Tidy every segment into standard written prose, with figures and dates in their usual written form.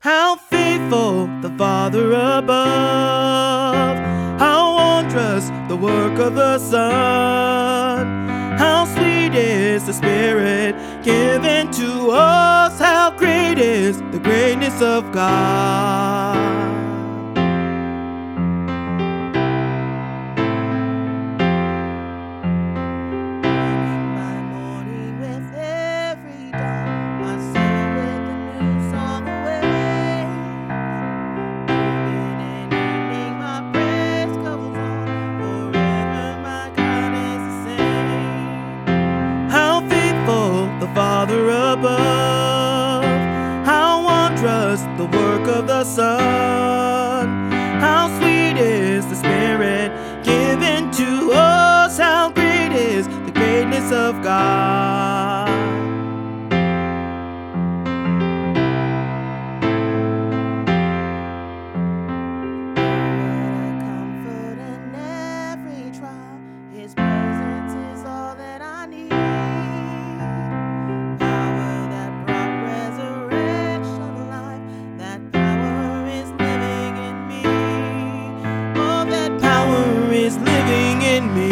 How faithful the Father above, how wondrous the work of the Son, how sweet is the Spirit given to us, how great is the greatness of God. The Father above, how wondrous the work of the Son, how sweet is the Spirit given to us, how great is the greatness of God. Comfort in every trial, His presence is all that I need. Is living in me.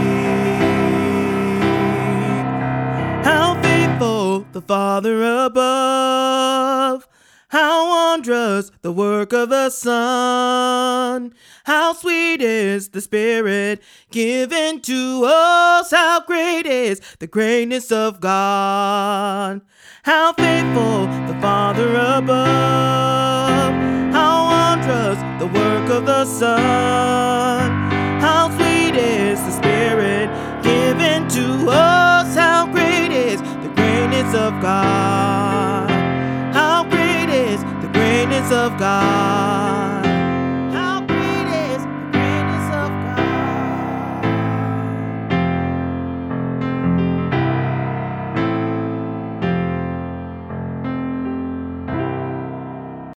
How faithful the Father above, how wondrous the work of the Son, how sweet is the Spirit given to us, how great is the greatness of God. How faithful the Father above, how wondrous the work of the Son, how sweet is the Spirit given to us, how great is the greatness of God. How great is the greatness of God.